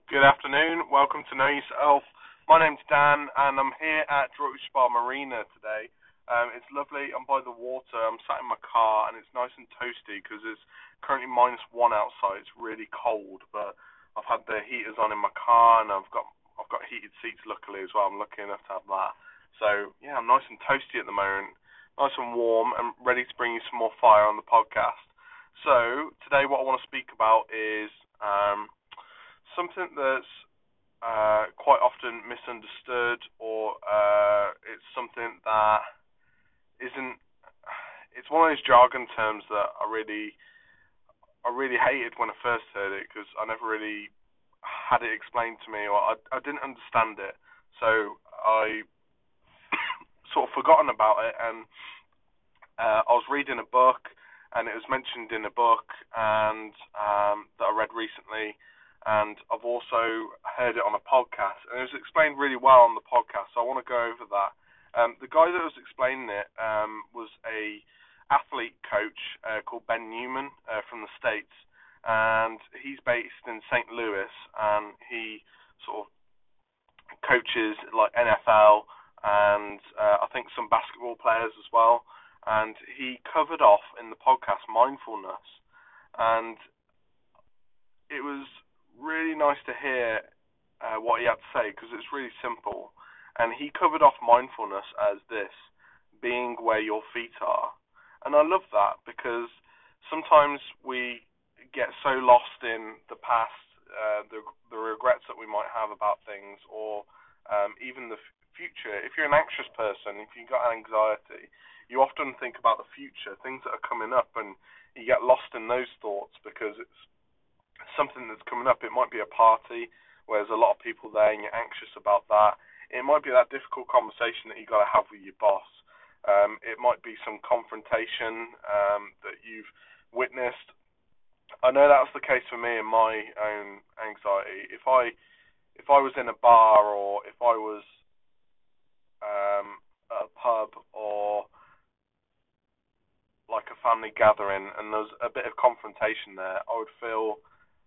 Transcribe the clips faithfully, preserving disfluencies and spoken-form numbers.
Good afternoon. Welcome to Know Yourself. My name's Dan, and I'm here at Droitwich Spa Marina today. Um, it's lovely. I'm by the water. I'm sat in my car, and it's nice and toasty because it's currently minus one outside. It's really cold, but I've had the heaters on in my car, and I've got I've got heated seats luckily as well. I'm lucky enough to have that. So yeah, I'm nice and toasty at the moment, nice and warm, and ready to bring you some more fire on the podcast. So today, what I want to speak about is um, something that's uh, quite often misunderstood, or uh, it's something that isn't. It's one of those jargon terms that I really, I really hated when I first heard it because I never really had it explained to me, or I, I didn't understand it. So I sort of forgotten about it, and uh, I was reading a book, and it was mentioned in a book, and um, that I read recently, and I've also heard it on a podcast, and it was explained really well on the podcast, so I want to go over that. Um, the guy that was explaining it um, was a athlete coach uh, called Ben Newman uh, from the States, and he's based in Saint Louis, and he sort of coaches like N F L and uh, I think some basketball players as well, and he covered off in the podcast mindfulness, and it was really nice to hear uh, what he had to say because it's really simple. And he covered off mindfulness as this: being where your feet are. And I love that because sometimes we get so lost in the past, uh, the the regrets that we might have about things, or um, even the f- future. If you're an anxious person, if you've got anxiety, you often think about the future, things that are coming up, and you get lost in those thoughts because it's something that's coming up. It might be a party where there's a lot of people there and you're anxious about that. It might be that difficult conversation that you've got to have with your boss. Um, it might be some confrontation um, that you've witnessed. I know that was the case for me in my own anxiety. If I if I was in a bar, or if I was um, at a pub, or like a family gathering, and there's a bit of confrontation there, I would feel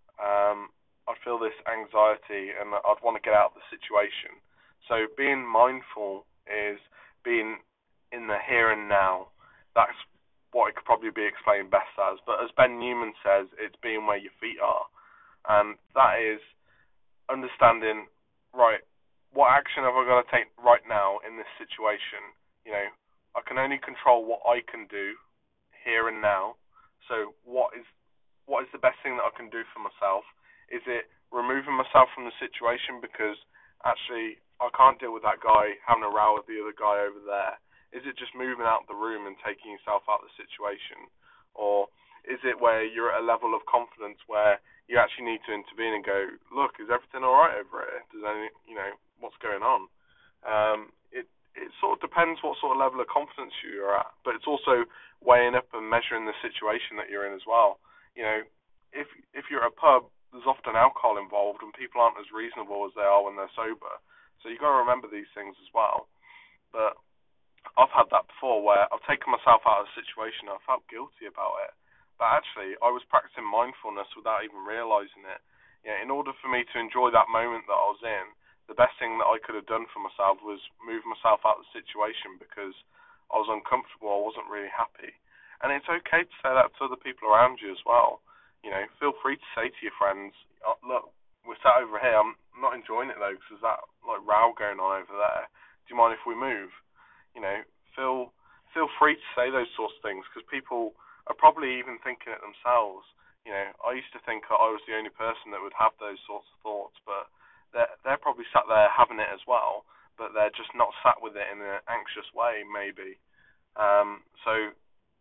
um, I'd feel this anxiety, and I'd want to get out of the situation. So being mindful is being in the here and now. That's what it could probably be explained best as. But as Ben Newman says, it's being where your feet are. And that is understanding, right, what action have I got to take right now in this situation? You know, I can only control what I can do here and now. So what is what is the best thing that I can do for myself? Is it removing myself from the situation because actually I can't deal with that guy having a row with the other guy over there? Is it just moving out the room and taking yourself out of the situation? Or is it where you're at a level of confidence where you actually need to intervene and go, look, is everything all right over here? Does any, you know, what's going on? Um, it it sort of depends what sort of level of confidence you're at, but it's also weighing up and measuring the situation that you're in as well. You know, if if you're at a pub, there's often alcohol involved, and people aren't as reasonable as they are when they're sober. So you've got to remember these things as well. But I've had that before where I've taken myself out of a situation and I felt guilty about it. But actually, I was practicing mindfulness without even realizing it. You know, in order for me to enjoy that moment that I was in, the best thing that I could have done for myself was move myself out of the situation because I was uncomfortable. I wasn't really happy. And it's okay to say that to other people around you as well. You know, feel free to say to your friends, oh, look, we're sat over here. I'm not enjoying it though because there's that like row going on over there. Do you mind if we move? You know, feel feel free to say those sorts of things because people are probably even thinking it themselves. You know, I used to think that I was the only person that would have those sorts of thoughts, but they're they're probably sat there having it as well, but they're just not sat with it in an anxious way, maybe. Um, so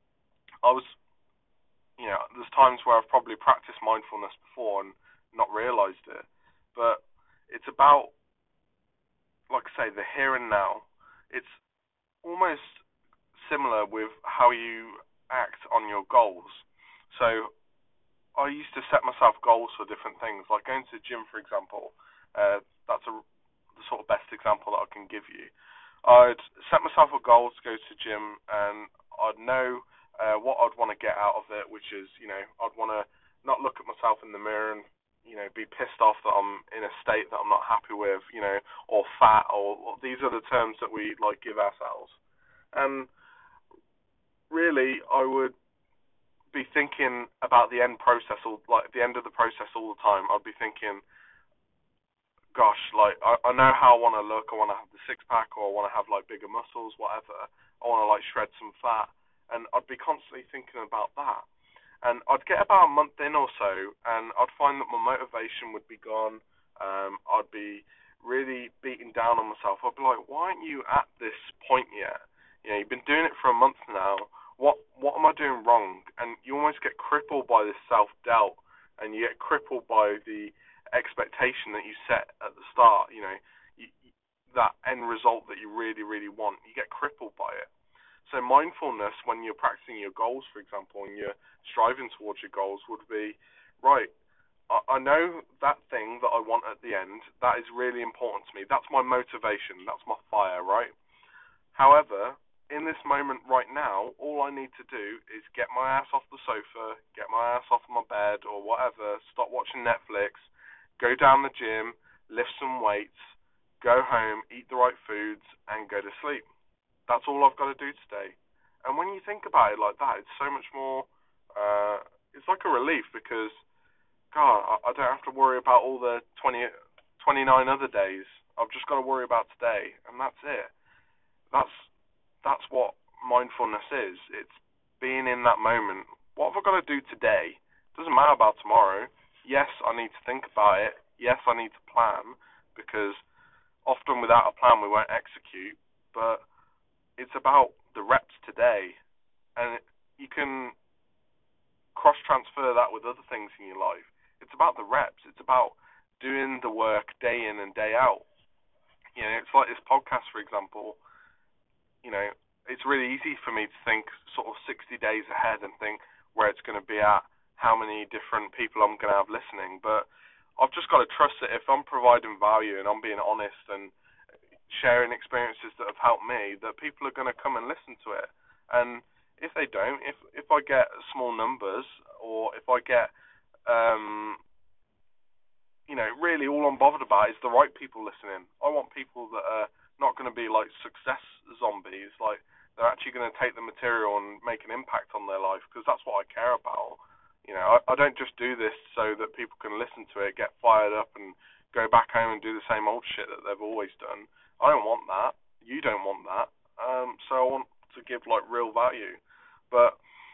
I was, you know, there's times where I've probably practiced mindfulness before and not realised it, but it's about, like I say, the here and now. It's almost similar with how you act on your goals. So I used to set myself goals for different things, like going to the gym, for example. Uh, that's a, the sort of best example that I can give you. I'd set myself a goal to go to the gym, and I'd know uh, what I'd want to get out of it, which is, you know, I'd want to not look at myself in the mirror and you know, be pissed off that I'm in a state that I'm not happy with, you know, or fat, or, or these are the terms that we like give ourselves. And really, I would be thinking about the end process, or like the end of the process all the time. I'd be thinking, gosh, like I, I know how I want to look. I want to have the six pack, or I want to have like bigger muscles, whatever. I want to like shred some fat, and I'd be constantly thinking about that. And I'd get about a month in or so, and I'd find that my motivation would be gone. Um, I'd be really beating down on myself. I'd be like, why aren't you at this point yet? You know, you've been doing it for a month now. What what am I doing wrong? And you almost get crippled by this self doubt, and you get crippled by the expectation that you set at the start. You know, you, that end result that you really really want. You get crippled by it. So mindfulness, when you're practicing your goals, for example, and you're striving towards your goals, would be, right, I, I know that thing that I want at the end, that is really important to me. That's my motivation. That's my fire, right? However, in this moment right now, all I need to do is get my ass off the sofa, get my ass off my bed or whatever, stop watching Netflix, go down the gym, lift some weights, go home, eat the right foods, and go to sleep. That's all I've got to do today. And when you think about it like that, it's so much more, uh, it's like a relief because, God, I, I don't have to worry about all the twenty, twenty-nine other days. I've just got to worry about today, and that's it. That's, that's what mindfulness is. It's being in that moment. What have I got to do today? It doesn't matter about tomorrow. Yes, I need to think about it. Yes, I need to plan because often without a plan we won't execute, but it's about the reps today, and you can cross-transfer that with other things in your life. It's about the reps. It's about doing the work day in and day out. You know, it's like this podcast, for example. You know, it's really easy for me to think sort of sixty days ahead and think where it's going to be at, how many different people I'm going to have listening, but I've just got to trust that if I'm providing value and I'm being honest and sharing experiences that have helped me, that people are going to come and listen to it. And if they don't, if if I get small numbers, or if I get, um, you know, really all I'm bothered about is the right people listening. I want people that are not going to be like success zombies, like they're actually going to take the material and make an impact on their life, because that's what I care about. You know, I, I don't just do this so that people can listen to it, get fired up, and go back home and do the same old shit that they've always done. I don't want that. You don't want that. Um, so I want to give like real value. But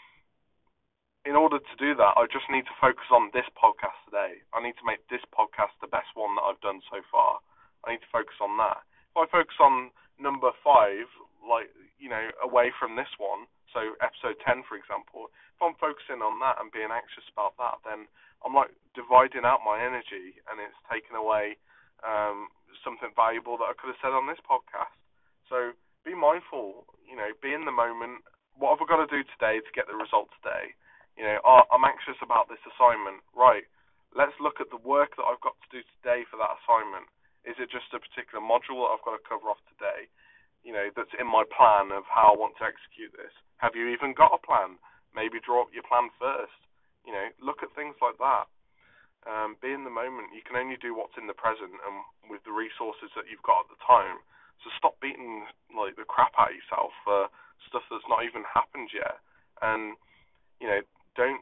in order to do that, I just need to focus on this podcast today. I need to make this podcast the best one that I've done so far. I need to focus on that. If I focus on number five, like, you know, away from this one, so episode ten, for example, if I'm focusing on that and being anxious about that, then I'm like dividing out my energy, and it's taking away um, something valuable that I could have said on this podcast. So be mindful, you know, be in the moment. What have I got to do today to get the result today? You know, oh, I'm anxious about this assignment. Right, let's look at the work that I've got to do today for that assignment. Is it just a particular module that I've got to cover off today, you know, that's in my plan of how I want to execute this? Have you even got a plan? Maybe draw up your plan first. You know, look at things like that. Um, be in the moment. You can only do what's in the present and with the resources that you've got at the time. So stop beating like the crap out of yourself for stuff that's not even happened yet. And you know, don't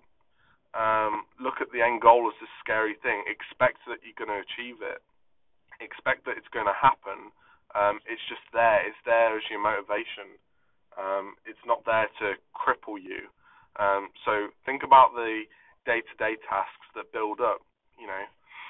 um, look at the end goal as this scary thing. Expect that you're going to achieve it. Expect that it's going to happen. Um, it's just there. It's there as your motivation. Um, it's not there to cripple you. Um, so think about the day-to-day tasks that build up. You know,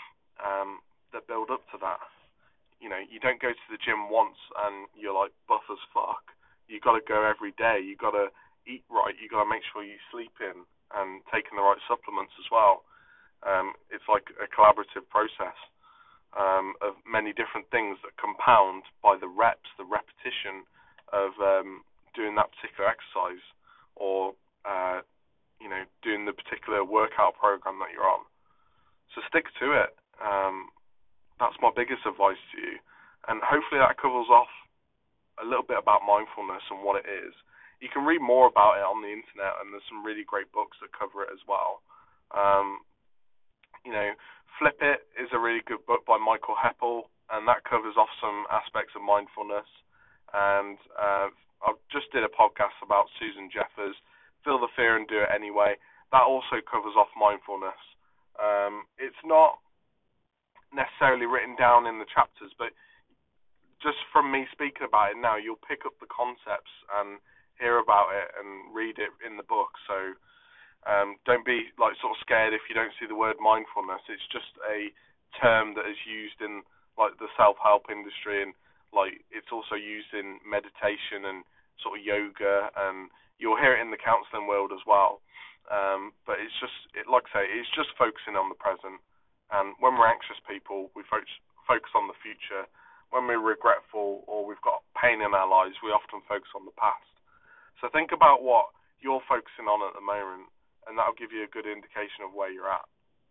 um, that build up to that. You know, you don't go to the gym once and you're like buff as fuck. You got to go every day. You got to eat right. You got to make sure you sleep in and taking the right supplements as well. Um, it's like a collaborative process um, of many different things that compound by the reps, the repetition of um, doing that particular exercise, or uh, you know, doing the particular workout program that you're on. So stick to it. Um, that's my biggest advice to you. And hopefully that covers off a little bit about mindfulness and what it is. You can read more about it on the internet, and there's some really great books that cover it as well. Um, you know, Flip It is a really good book by Michael Heppel, and that covers off some aspects of mindfulness. And uh, I just did a podcast about Susan Jeffers, Feel the Fear and Do It Anyway. That also covers off mindfulness. Um, it's not necessarily written down in the chapters, but just from me speaking about it now, you'll pick up the concepts and hear about it and read it in the book. So um, don't be like sort of scared if you don't see the word mindfulness. It's just a term that is used in like the self-help industry, and like it's also used in meditation and sort of yoga, and you'll hear it in the counselling world as well. Um, but it's just, it, like I say, it's just focusing on the present. And when we're anxious people, we focus focus on the future. When we're regretful or we've got pain in our lives, we often focus on the past. So think about what you're focusing on at the moment, and that'll give you a good indication of where you're at.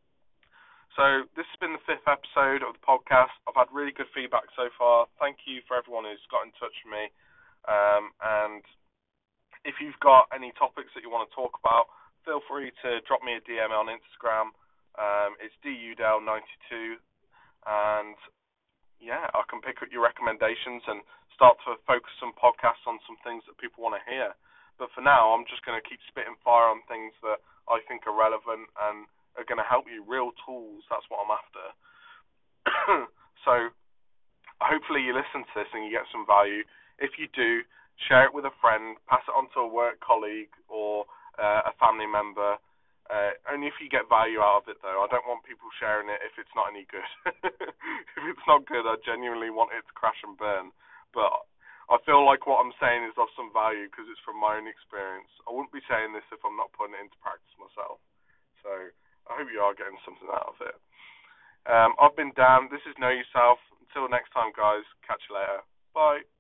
So this has been the fifth episode of the podcast. I've had really good feedback so far. Thank you for everyone who's got in touch with me. Um, and if you've got any topics that you want to talk about, feel free to drop me a D M on Instagram. Um, it's D U Dale ninety-two, and yeah, I can pick up your recommendations and start to focus some podcasts on some things that people want to hear. But for now, I'm just going to keep spitting fire on things that I think are relevant and are going to help you, real tools. That's what I'm after. So hopefully you listen to this and you get some value. If you do, share it with a friend, pass it on to a work colleague or uh, a family member. Uh, only if you get value out of it, though. I don't want people sharing it if it's not any good. If it's not good, I genuinely want it to crash and burn. But I feel like what I'm saying is of some value because it's from my own experience. I wouldn't be saying this if I'm not putting it into practice myself. So I hope you are getting something out of it. Um, I've been Dan. This is Know Yourself. Until next time, guys. Catch you later. Bye.